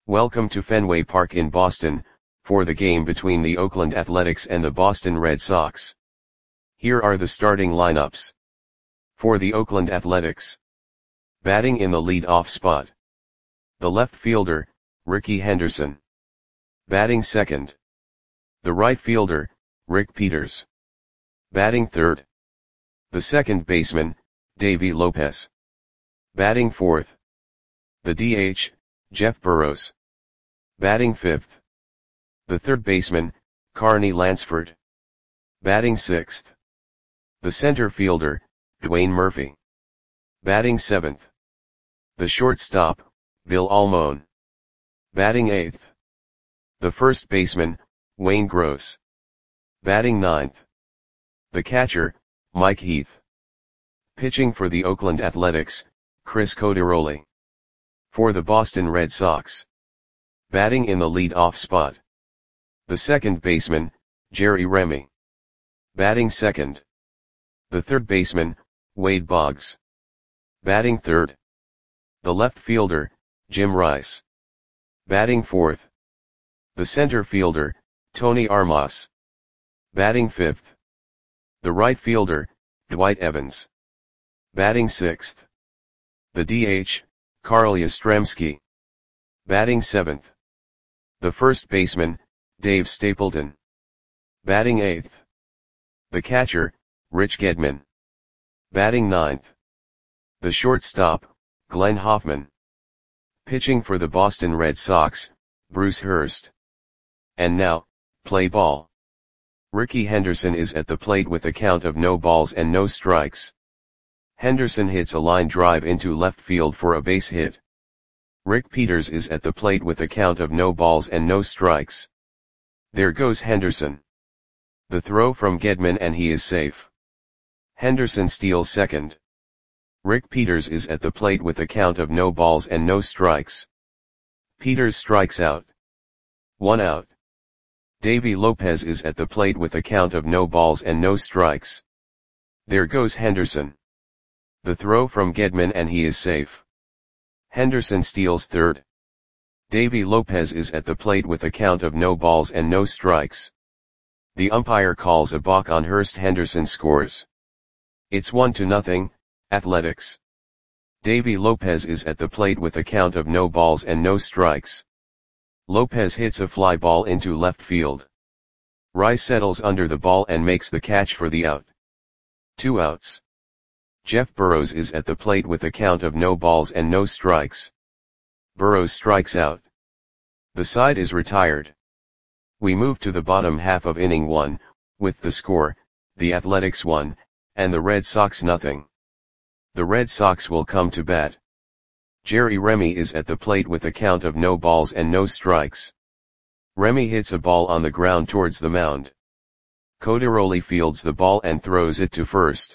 Welcome to Fenway Park in Boston, for the game between the Oakland Athletics and the Boston Red Sox. Here are the starting lineups. For the Oakland Athletics. Batting in the lead-off spot. The left fielder, Rickey Henderson. Batting second. The right fielder, Rick Peters. Batting third. The second baseman, Davey Lopez. Batting fourth. The DH, Jeff Burroughs. Batting fifth. The third baseman, Carney Lansford. Batting sixth. The center fielder, Dwayne Murphy. Batting seventh. The shortstop, Bill Almon. Batting eighth. The first baseman, Wayne Gross. Batting ninth. The catcher, Mike Heath. Pitching for the Oakland Athletics, Chris Coderoli. For the Boston Red Sox. Batting in the lead-off spot. The second baseman, Jerry Remy. Batting second. The third baseman, Wade Boggs. Batting third. The left fielder, Jim Rice. Batting fourth. The center fielder, Tony Armas. Batting fifth. The right fielder, Dwight Evans. Batting sixth. The DH, Carl Yastrzemski. Batting seventh. The first baseman, Dave Stapleton. Batting eighth. The catcher, Rich Gedman. Batting ninth. The shortstop, Glenn Hoffman. Pitching for the Boston Red Sox, Bruce Hurst. And now, play ball. Rickey Henderson is at the plate with a count of no balls and no strikes. Henderson hits a line drive into left field for a base hit. Rick Peters is at the plate with a count of no balls and no strikes. There goes Henderson. The throw from Gedman and he is safe. Henderson steals second. Rick Peters is at the plate with a count of no balls and no strikes. Peters strikes out. 1 out. Davey Lopez is at the plate with a count of no balls and no strikes. There goes Henderson. The throw from Gedman and he is safe. Henderson steals third. Davey Lopez is at the plate with a count of no balls and no strikes. The umpire calls a balk on Hurst. Henderson scores. It's 1-0, Athletics. Davey Lopez is at the plate with a count of no balls and no strikes. Lopez hits a fly ball into left field. Rice settles under the ball and makes the catch for the out. 2 outs. Jeff Burroughs is at the plate with a count of no balls and no strikes. Burroughs strikes out. The side is retired. We move to the bottom half of inning 1, with the score, the Athletics 1, and the Red Sox nothing. The Red Sox will come to bat. Jerry Remy is at the plate with a count of no balls and no strikes. Remy hits a ball on the ground towards the mound. Coderoli fields the ball and throws it to first.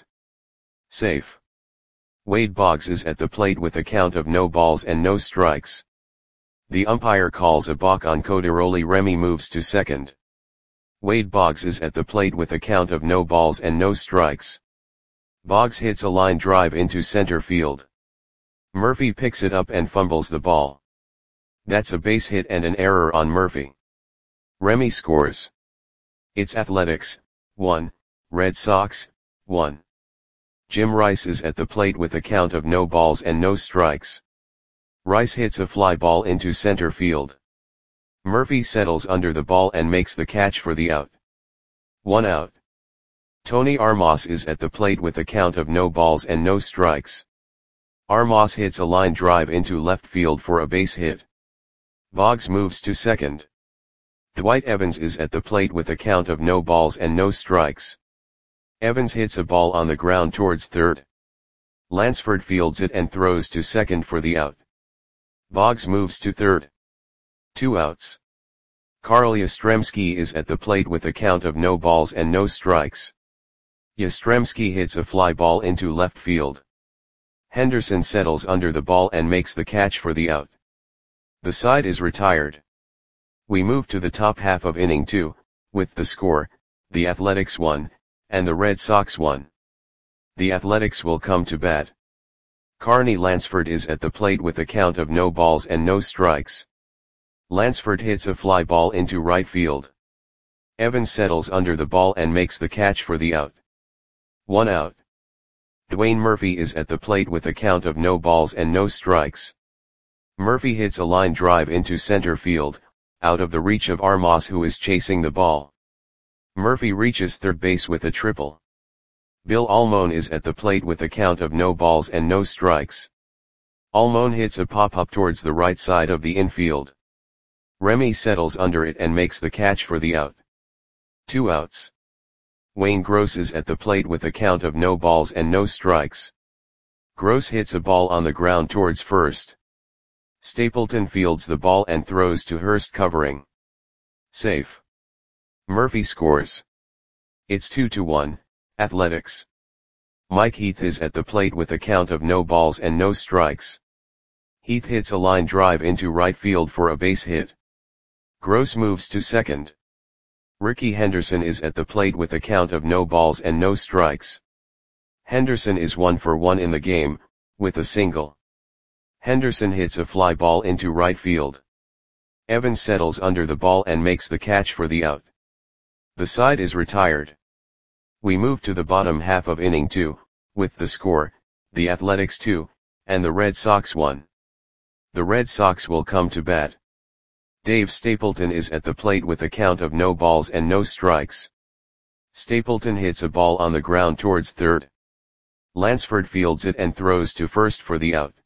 Safe. Wade Boggs is at the plate with a count of no balls and no strikes. The umpire calls a balk on Coderoli. Remy moves to second. Wade Boggs is at the plate with a count of no balls and no strikes. Boggs hits a line drive into center field. Murphy picks it up and fumbles the ball. That's a base hit and an error on Murphy. Remy scores. It's Athletics, 1, Red Sox, 1. Jim Rice is at the plate with a count of no balls and no strikes. Rice hits a fly ball into center field. Murphy settles under the ball and makes the catch for the out. 1 out. Tony Armas is at the plate with a count of no balls and no strikes. Armas hits a line drive into left field for a base hit. Boggs moves to second. Dwight Evans is at the plate with a count of no balls and no strikes. Evans hits a ball on the ground towards third. Lansford fields it and throws to second for the out. Boggs moves to third. 2 outs. Carl Yastrzemski is at the plate with a count of no balls and no strikes. Yastrzemski hits a fly ball into left field. Henderson settles under the ball and makes the catch for the out. The side is retired. We move to the top half of inning 2, with the score, the Athletics 1, and the Red Sox 1. The Athletics will come to bat. Carney Lansford is at the plate with a count of no balls and no strikes. Lansford hits a fly ball into right field. Evans settles under the ball and makes the catch for the out. 1 out. Dwayne Murphy is at the plate with a count of no balls and no strikes. Murphy hits a line drive into center field, out of the reach of Armas, who is chasing the ball. Murphy reaches third base with a triple. Bill Almon is at the plate with a count of no balls and no strikes. Almon hits a pop-up towards the right side of the infield. Remy settles under it and makes the catch for the out. 2 outs. Wayne Gross is at the plate with a count of no balls and no strikes. Gross hits a ball on the ground towards first. Stapleton fields the ball and throws to Hurst, covering. Safe. Murphy scores. It's 2-1, Athletics. Mike Heath is at the plate with a count of no balls and no strikes. Heath hits a line drive into right field for a base hit. Gross moves to second. Ricky Henderson is at the plate with a count of no balls and no strikes. Henderson is 1 for 1 in the game, with a single. Henderson hits a fly ball into right field. Evans settles under the ball and makes the catch for the out. The side is retired. We move to the bottom half of inning 2, with the score, the Athletics 2, and the Red Sox 1. The Red Sox will come to bat. Dave Stapleton is at the plate with a count of no balls and no strikes. Stapleton hits a ball on the ground towards third. Lansford fields it and throws to first for the out.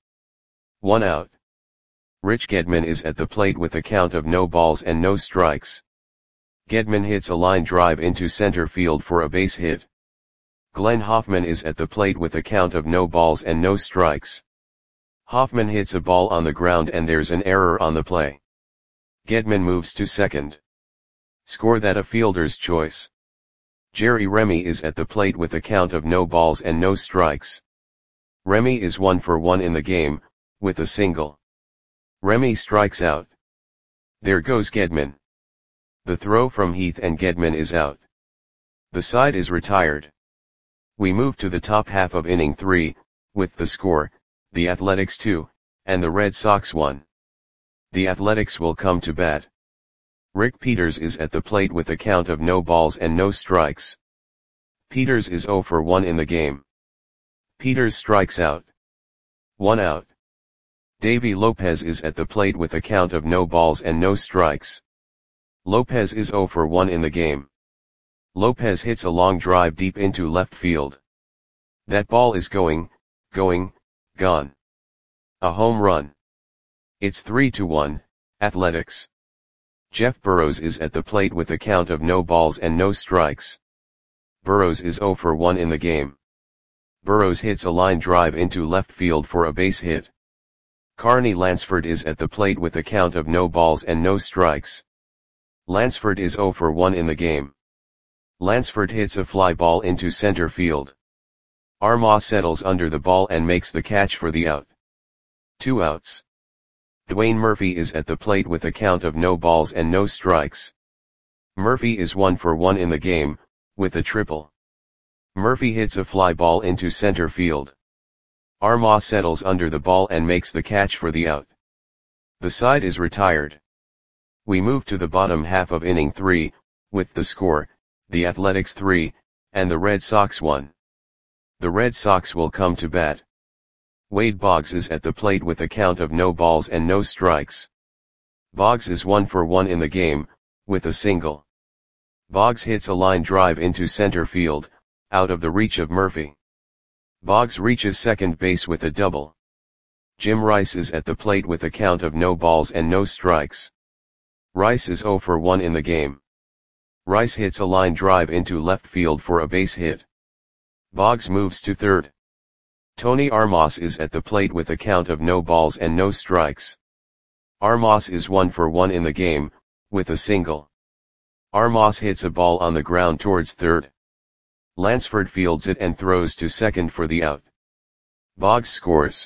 1 out. Rich Gedman is at the plate with a count of no balls and no strikes. Gedman hits a line drive into center field for a base hit. Glenn Hoffman is at the plate with a count of no balls and no strikes. Hoffman hits a ball on the ground and there's an error on the play. Gedman moves to second. Score that a fielder's choice. Jerry Remy is at the plate with a count of no balls and no strikes. Remy is 1 for 1 in the game, with a single. Remy strikes out. There goes Gedman. The throw from Heath and Gedman is out. The side is retired. We move to the top half of inning 3, with the score, the Athletics 2, and the Red Sox 1. The Athletics will come to bat. Rick Peters is at the plate with a count of no balls and no strikes. Peters is 0 for 1 in the game. Peters strikes out. 1 out. Davy Lopez is at the plate with a count of no balls and no strikes. Lopez is 0 for 1 in the game. Lopez hits a long drive deep into left field. That ball is gone. A home run. It's 3-1, Athletics. Jeff Burrows is at the plate with a count of no balls and no strikes. Burrows is 0 for 1 in the game. Burrows hits a line drive into left field for a base hit. Carney Lansford is at the plate with a count of no balls and no strikes. Lansford is 0 for 1 in the game. Lansford hits a fly ball into center field. Armas settles under the ball and makes the catch for the out. 2 outs. Dwayne Murphy is at the plate with a count of no balls and no strikes. Murphy is 1 for 1 in the game, with a triple. Murphy hits a fly ball into center field. Armas settles under the ball and makes the catch for the out. The side is retired. We move to the bottom half of inning 3, with the score, the Athletics 3, and the Red Sox 1. The Red Sox will come to bat. Wade Boggs is at the plate with a count of no balls and no strikes. Boggs is 1 for 1 in the game, with a single. Boggs hits a line drive into center field, out of the reach of Murphy. Boggs reaches second base with a double. Jim Rice is at the plate with a count of no balls and no strikes. Rice is 0 for 1 in the game. Rice hits a line drive into left field for a base hit. Boggs moves to third. Tony Armas is at the plate with a count of no balls and no strikes. Armas is 1 for 1 in the game, with a single. Armas hits a ball on the ground towards third. Lansford fields it and throws to second for the out. Boggs scores.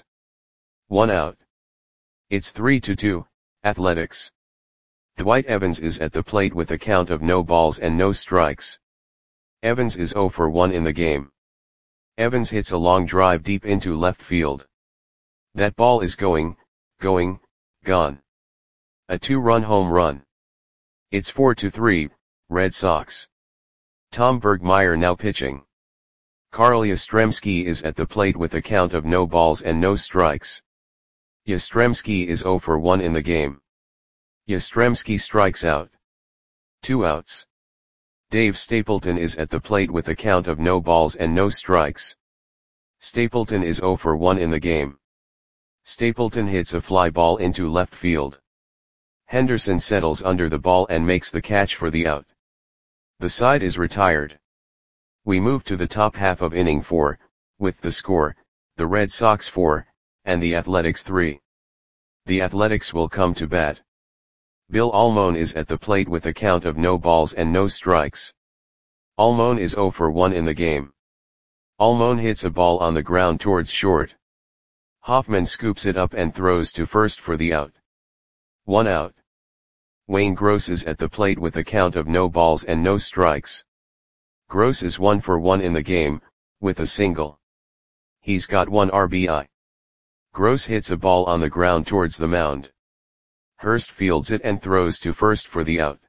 1 out. It's 3-2, Athletics. Dwight Evans is at the plate with a count of no balls and no strikes. Evans is 0 for 1 in the game. Evans hits a long drive deep into left field. That ball is gone. A 2-run home run. It's 4-3, Red Sox. Tom Bergmeyer now pitching. Carl Yastrzemski is at the plate with a count of no balls and no strikes. Yastrzemski is 0 for 1 in the game. Yastrzemski strikes out. 2 outs. Dave Stapleton is at the plate with a count of no balls and no strikes. Stapleton is 0 for 1 in the game. Stapleton hits a fly ball into left field. Henderson settles under the ball and makes the catch for the out. The side is retired. We move to the top half of inning 4, with the score, the Red Sox 4, and the Athletics 3. The Athletics will come to bat. Bill Almon is at the plate with a count of no balls and no strikes. Almon is 0 for 1 in the game. Almon hits a ball on the ground towards short. Hoffman scoops it up and throws to first for the out. 1 out. Wayne Gross is at the plate with a count of no balls and no strikes. Gross is 1 for 1 in the game, with a single. He's got 1 RBI. Gross hits a ball on the ground towards the mound. Hurst fields it and throws to first for the out.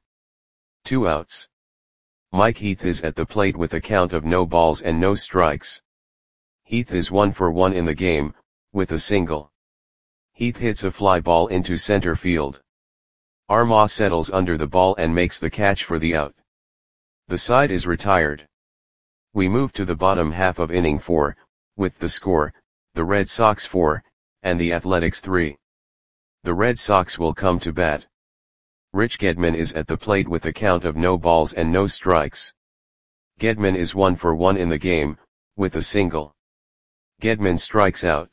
2 outs. Mike Heath is at the plate with a count of no balls and no strikes. Heath is 1 for 1 in the game, with a single. Heath hits a fly ball into center field. Armah settles under the ball and makes the catch for the out. The side is retired. We move to the bottom half of inning 4, with the score, the Red Sox 4, and the Athletics 3. The Red Sox will come to bat. Rich Gedman is at the plate with a count of no balls and no strikes. Gedman is 1 for 1 in the game, with a single. Gedman strikes out.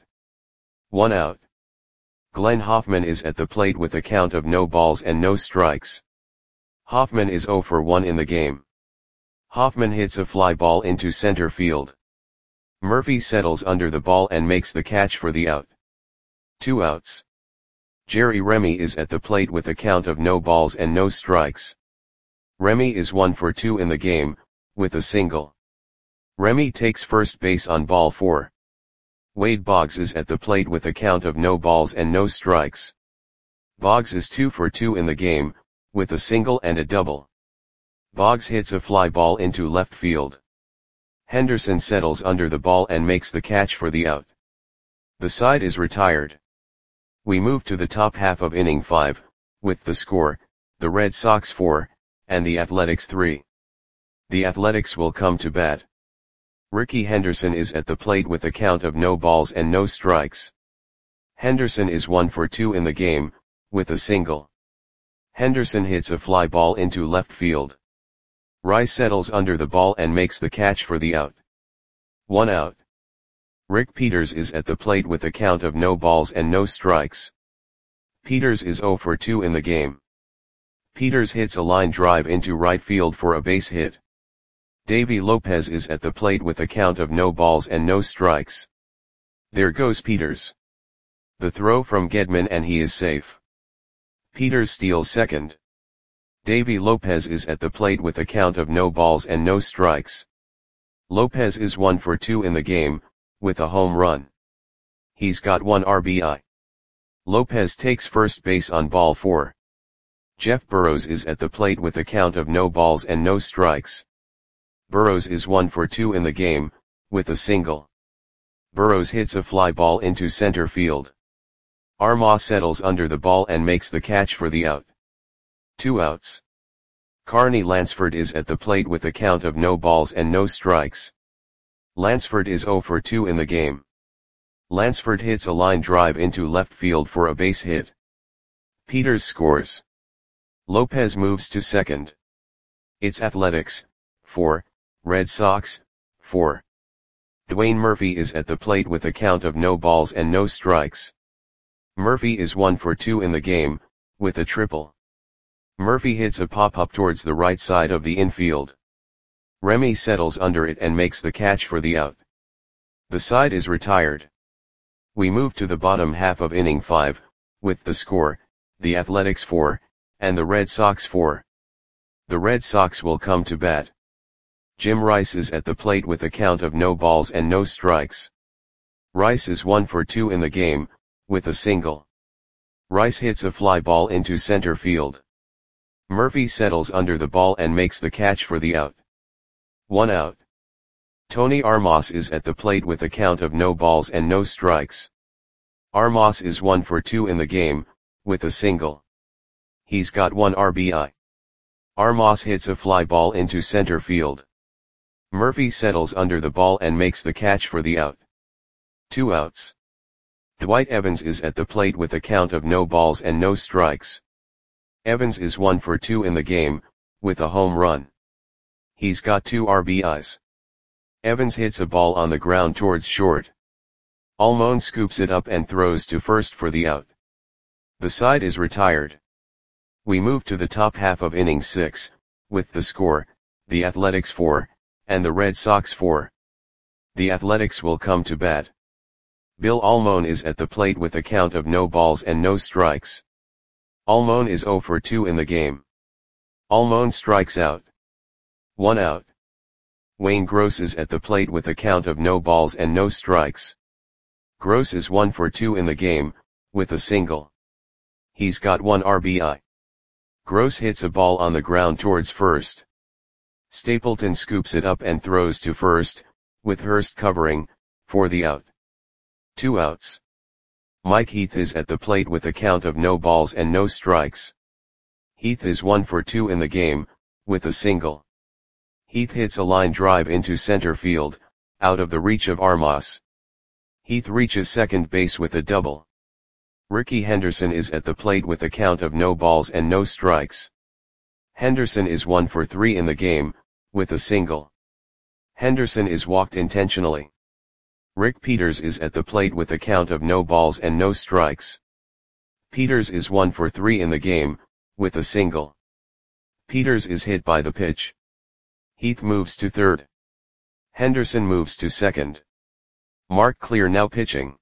1 out. Glenn Hoffman is at the plate with a count of no balls and no strikes. Hoffman is 0 for 1 in the game. Hoffman hits a fly ball into center field. Murphy settles under the ball and makes the catch for the out. 2 outs. Jerry Remy is at the plate with a count of no balls and no strikes. Remy is 1 for 2 in the game, with a single. Remy takes first base on ball 4. Wade Boggs is at the plate with a count of no balls and no strikes. Boggs is 2 for 2 in the game, with a single and a double. Boggs hits a fly ball into left field. Henderson settles under the ball and makes the catch for the out. The side is retired. We move to the top half of inning 5, with the score, the Red Sox 4, and the Athletics 3. The Athletics will come to bat. Ricky Henderson is at the plate with a count of no balls and no strikes. Henderson is 1 for 2 in the game, with a single. Henderson hits a fly ball into left field. Rice settles under the ball and makes the catch for the out. 1 out. Rick Peters is at the plate with a count of no balls and no strikes. Peters is 0 for 2 in the game. Peters hits a line drive into right field for a base hit. Davy Lopez is at the plate with a count of no balls and no strikes. There goes Peters. The throw from Gedman and he is safe. Peters steals second. Davy Lopez is at the plate with a count of no balls and no strikes. Lopez is 1 for 2 in the game, with a home run. He's got 1 RBI. Lopez takes first base on ball 4. Jeff Burrows is at the plate with a count of no balls and no strikes. Burrows is 1 for 2 in the game, with a single. Burrows hits a fly ball into center field. Armah settles under the ball and makes the catch for the out. 2 outs. Carney Lansford is at the plate with a count of no balls and no strikes. Lansford is 0 for 2 in the game. Lansford hits a line drive into left field for a base hit. Peters scores. Lopez moves to second. It's Athletics 4, Red Sox 4. Dwayne Murphy is at the plate with a count of no balls and no strikes. Murphy is 1 for 2 in the game, with a triple. Murphy hits a pop-up towards the right side of the infield. Remy settles under it and makes the catch for the out. The side is retired. We move to the bottom half of inning 5, with the score, the Athletics 4, and the Red Sox 4. The Red Sox will come to bat. Jim Rice is at the plate with a count of no balls and no strikes. Rice is 1 for 2 in the game, with a single. Rice hits a fly ball into center field. Murphy settles under the ball and makes the catch for the out. 1 out. Tony Armas is at the plate with a count of no balls and no strikes. Armas is 1 for 2 in the game, with a single. He's got 1 RBI. Armas hits a fly ball into center field. Murphy settles under the ball and makes the catch for the out. 2 outs. Dwight Evans is at the plate with a count of no balls and no strikes. Evans is 1 for 2 in the game, with a home run. He's got 2 RBIs. Evans hits a ball on the ground towards short. Almon scoops it up and throws to first for the out. The side is retired. We move to the top half of inning 6, with the score, the Athletics 4, and the Red Sox 4. The Athletics will come to bat. Bill Almon is at the plate with a count of no balls and no strikes. Almon is 0 for 2 in the game. Almon strikes out. 1 out. Wayne Gross is at the plate with a count of no balls and no strikes. Gross is 1 for 2 in the game, with a single. He's got 1 RBI. Gross hits a ball on the ground towards first. Stapleton scoops it up and throws to first, with Hurst covering, for the out. 2 outs. Mike Heath is at the plate with a count of no balls and no strikes. Heath is 1 for 2 in the game, with a single. Heath hits a line drive into center field, out of the reach of Armas. Heath reaches second base with a double. Ricky Henderson is at the plate with a count of no balls and no strikes. Henderson is 1 for 3 in the game, with a single. Henderson is walked intentionally. Rick Peters is at the plate with a count of no balls and no strikes. Peters is 1 for 3 in the game, with a single. Peters is hit by the pitch. Heath moves to third. Henderson moves to second. Mark Clear now pitching.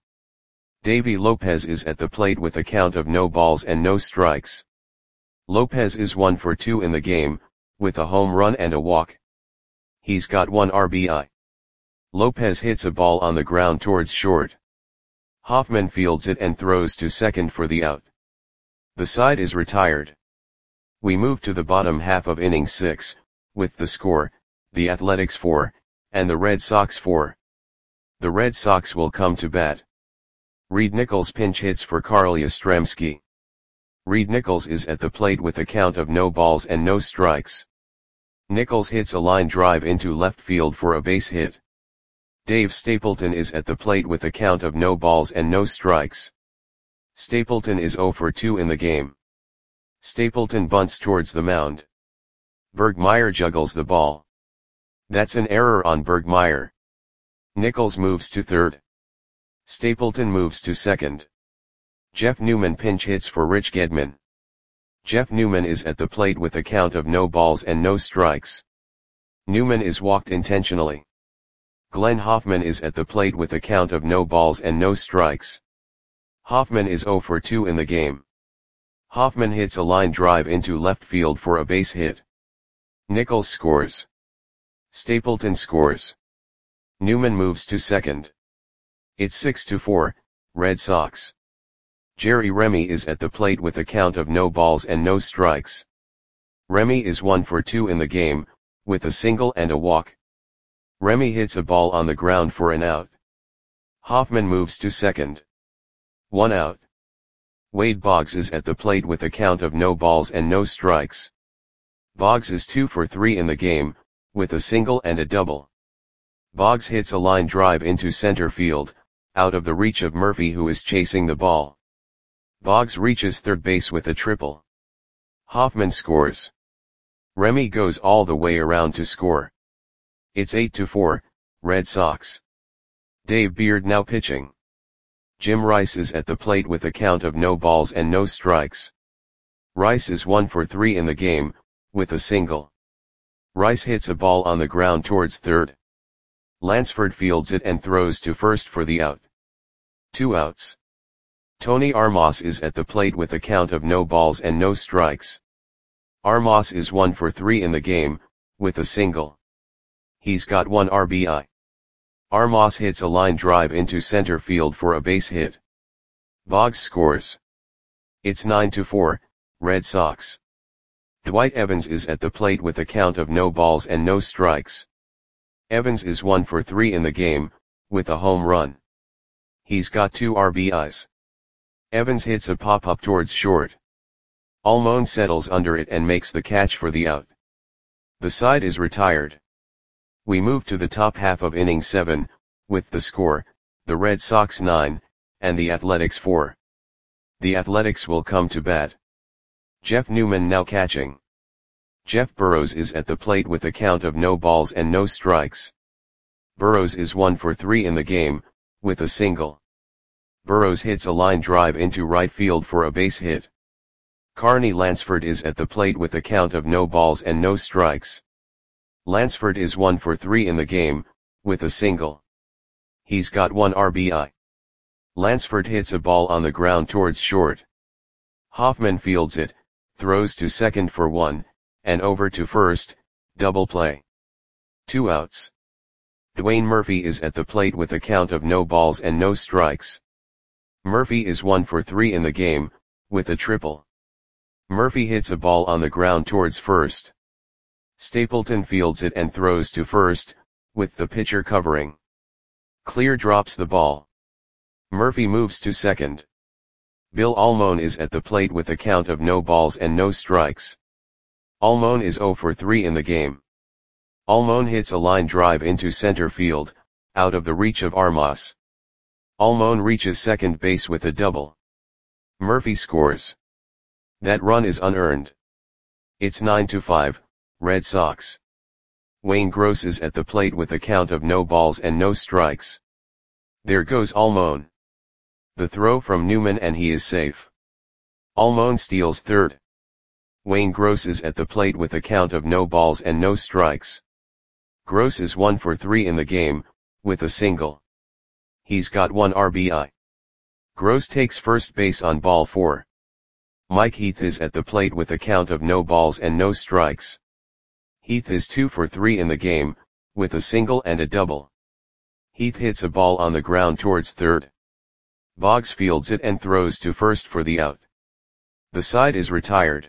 Davy Lopez is at the plate with a count of no balls and no strikes. Lopez is 1 for 2 in the game, with a home run and a walk. He's got 1 RBI. Lopez hits a ball on the ground towards short. Hoffman fields it and throws to second for the out. The side is retired. We move to the bottom half of inning 6, with the score, the Athletics 4, and the Red Sox 4. The Red Sox will come to bat. Reed Nichols pinch hits for Carl Yastrzemski. Reed Nichols is at the plate with a count of no balls and no strikes. Nichols hits a line drive into left field for a base hit. Dave Stapleton is at the plate with a count of no balls and no strikes. Stapleton is 0 for 2 in the game. Stapleton bunts towards the mound. Bergmeyer juggles the ball. That's an error on Bergmeyer. Nichols moves to third. Stapleton moves to second. Jeff Newman pinch hits for Rich Gedman. Jeff Newman is at the plate with a count of no balls and no strikes. Newman is walked intentionally. Glenn Hoffman is at the plate with a count of no balls and no strikes. Hoffman is 0 for 2 in the game. Hoffman hits a line drive into left field for a base hit. Nichols scores. Stapleton scores. Newman moves to second. It's 6-4, Red Sox. Jerry Remy is at the plate with a count of no balls and no strikes. Remy is 1 for 2 in the game, with a single and a walk. Remy hits a ball on the ground for an out. Hoffman moves to second. 1 out. Wade Boggs is at the plate with a count of no balls and no strikes. Boggs is 2 for 3 in the game, with a single and a double. Boggs hits a line drive into center field, out of the reach of Murphy who is chasing the ball. Boggs reaches third base with a triple. Hoffman scores. Remy goes all the way around to score. It's 8-4, Red Sox. Dave Beard now pitching. Jim Rice is at the plate with a count of no balls and no strikes. Rice is 1 for 3 in the game, with a single. Rice hits a ball on the ground towards third. Lansford fields it and throws to first for the out. 2 outs. Tony Armas is at the plate with a count of no balls and no strikes. Armas is 1 for 3 in the game, with a single. He's got 1 RBI. Armas hits a line drive into center field for a base hit. Boggs scores. It's 9-4, Red Sox. Dwight Evans is at the plate with a count of no balls and no strikes. Evans is 1 for 3 in the game, with a home run. He's got 2 RBIs. Evans hits a pop-up towards short. Almon settles under it and makes the catch for the out. The side is retired. We move to the top half of inning 7, with the score, the Red Sox 9, and the Athletics 4. The Athletics will come to bat. Jeff Newman now catching. Jeff Burrows is at the plate with a count of no balls and no strikes. Burrows is 1 for 3 in the game, with a single. Burrows hits a line drive into right field for a base hit. Carney Lansford is at the plate with a count of no balls and no strikes. Lansford is 1 for 3 in the game, with a single. He's got 1 RBI. Lansford hits a ball on the ground towards short. Hoffman fields it, throws to second for 1, and over to first, double play. 2 outs. Dwayne Murphy is at the plate with a count of no balls and no strikes. Murphy is 1 for 3 in the game, with a triple. Murphy hits a ball on the ground towards first. Stapleton fields it and throws to first, with the pitcher covering. Clear drops the ball. Murphy moves to second. Bill Almon is at the plate with a count of no balls and no strikes. Almon is 0 for 3 in the game. Almon hits a line drive into center field, out of the reach of Armas. Almon reaches second base with a double. Murphy scores. That run is unearned. It's 9-5, Red Sox. Wayne Gross is at the plate with a count of no balls and no strikes. There goes Almon. The throw from Newman and he is safe. Almon steals third. Wayne Gross is at the plate with a count of no balls and no strikes. Gross is 1 for 3 in the game, with a single. He's got 1 RBI. Gross takes first base on ball 4. Mike Heath is at the plate with a count of no balls and no strikes. Heath is 2 for 3 in the game, with a single and a double. Heath hits a ball on the ground towards third. Boggs fields it and throws to first for the out. The side is retired.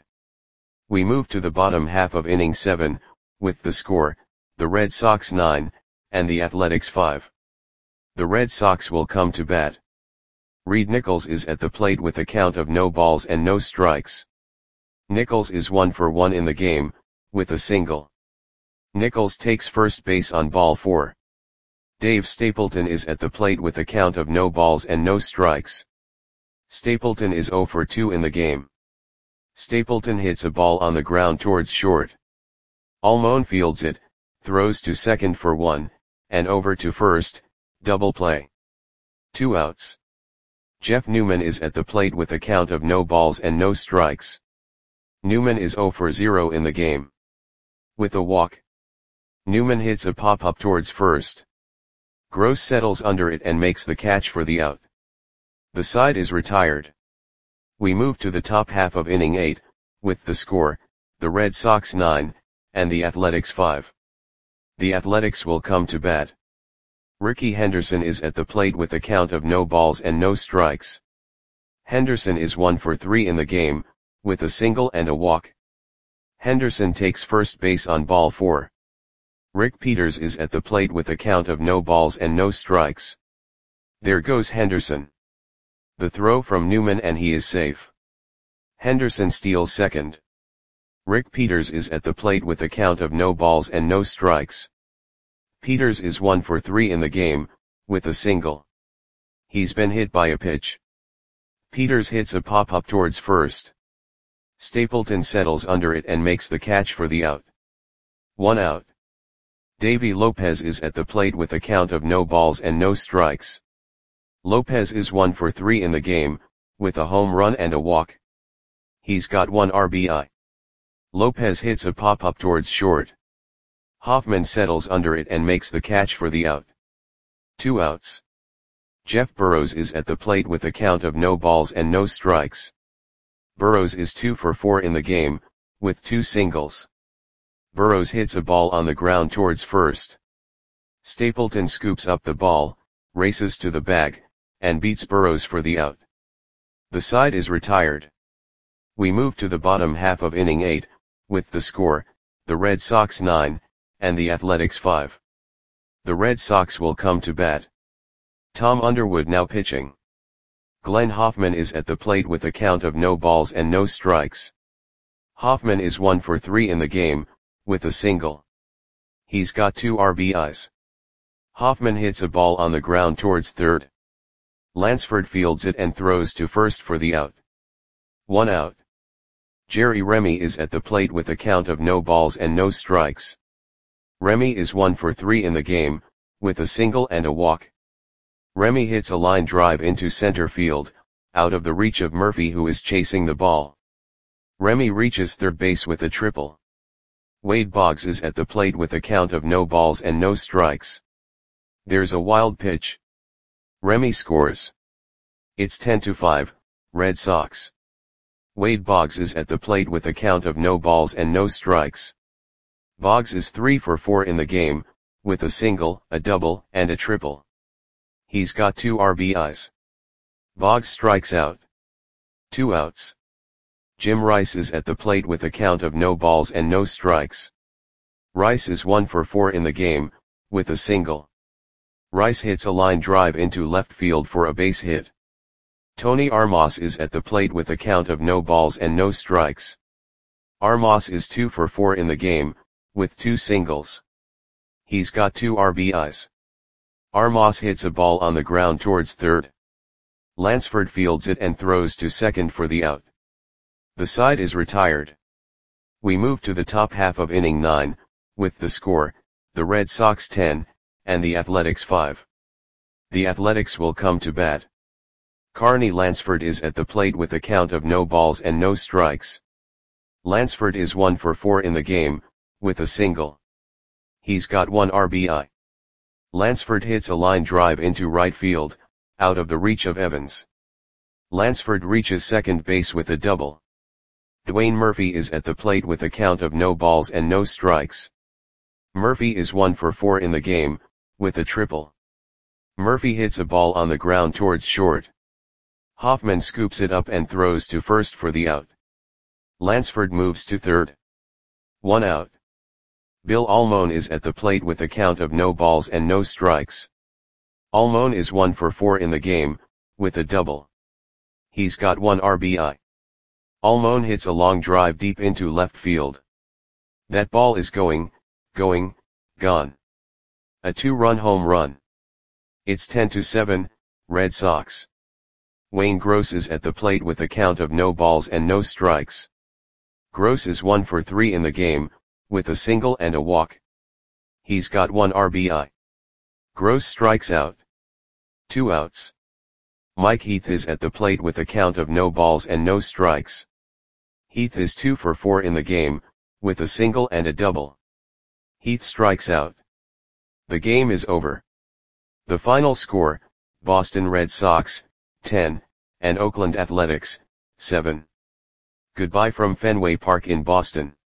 We move to the bottom half of inning 7, with the score, the Red Sox 9, and the Athletics 5. The Red Sox will come to bat. Reed Nichols is at the plate with a count of no balls and no strikes. Nichols is 1 for 1 in the game, with a single. Nichols takes first base on ball 4. Dave Stapleton is at the plate with a count of no balls and no strikes. Stapleton is 0 for 2 in the game. Stapleton hits a ball on the ground towards short. Almon fields it, throws to second for 1, and over to first, double play. 2 outs. Jeff Newman is at the plate with a count of no balls and no strikes. Newman is 0 for 0 in the game. With a walk. Newman hits a pop-up towards first. Gross settles under it and makes the catch for the out. The side is retired. We move to the top half of inning 8, with the score, the Red Sox 9, and the Athletics 5. The Athletics will come to bat. Ricky Henderson is at the plate with a count of no balls and no strikes. Henderson is 1 for 3 in the game, with a single and a walk. Henderson takes first base on ball 4. Rick Peters is at the plate with a count of no balls and no strikes. There goes Henderson. The throw from Newman and he is safe. Henderson steals second. Rick Peters is at the plate with a count of no balls and no strikes. Peters is 1 for 3 in the game, with a single. He's been hit by a pitch. Peters hits a pop-up towards first. Stapleton settles under it and makes the catch for the out. 1 out. Davy Lopez is at the plate with a count of no balls and no strikes. Lopez is 1 for 3 in the game, with a home run and a walk. He's got 1 RBI. Lopez hits a pop-up towards short. Hoffman settles under it and makes the catch for the out. 2 outs. Jeff Burrows is at the plate with a count of no balls and no strikes. Burrows is 2 for 4 in the game, with 2 singles. Burrows hits a ball on the ground towards first. Stapleton scoops up the ball, races to the bag, and beats Burrows for the out. The side is retired. We move to the bottom half of inning 8, with the score, the Red Sox 9, and the Athletics 5. The Red Sox will come to bat. Tom Underwood now pitching. Glenn Hoffman is at the plate with a count of no balls and no strikes. Hoffman is 1 for 3 in the game, with a single. He's got 2 RBIs. Hoffman hits a ball on the ground towards third. Lansford fields it and throws to first for the out. 1 out. Jerry Remy is at the plate with a count of no balls and no strikes. Remy is 1 for 3 in the game, with a single and a walk. Remy hits a line drive into center field, out of the reach of Murphy, who is chasing the ball. Remy reaches third base with a triple. Wade Boggs is at the plate with a count of no balls and no strikes. There's a wild pitch. Remy scores. It's 10-5, Red Sox. Wade Boggs is at the plate with a count of no balls and no strikes. Boggs is 3 for 4 in the game, with a single, a double, and a triple. He's got 2 RBIs. Boggs strikes out. 2 outs. Jim Rice is at the plate with a count of no balls and no strikes. Rice is 1 for 4 in the game, with a single. Rice hits a line drive into left field for a base hit. Tony Armas is at the plate with a count of no balls and no strikes. Armas is 2 for 4 in the game, with 2 singles. He's got 2 RBIs. Armas hits a ball on the ground towards third. Lansford fields it and throws to second for the out. The side is retired. We move to the top half of inning 9, with the score, the Red Sox 10, and the Athletics 5. The Athletics will come to bat. Carney Lansford is at the plate with a count of no balls and no strikes. Lansford is 1 for 4 in the game, with a single. He's got 1 RBI. Lansford hits a line drive into right field, out of the reach of Evans. Lansford reaches second base with a double. Dwayne Murphy is at the plate with a count of no balls and no strikes. Murphy is 1 for 4 in the game, with a triple. Murphy hits a ball on the ground towards short. Hoffman scoops it up and throws to first for the out. Lansford moves to third. 1 out. Bill Almon is at the plate with a count of no balls and no strikes. Almon is 1 for 4 in the game, with a double. He's got 1 RBI. Almon hits a long drive deep into left field. That ball is gone. A 2-run home run. It's 10-7, Red Sox. Wayne Gross is at the plate with a count of no balls and no strikes. Gross is 1 for 3 in the game, with a single and a walk. He's got 1 RBI. Gross strikes out. 2 outs. Mike Heath is at the plate with a count of no balls and no strikes. Heath is 2 for 4 in the game, with a single and a double. Heath strikes out. The game is over. The final score, Boston Red Sox, 10, and Oakland Athletics, 7. Goodbye from Fenway Park in Boston.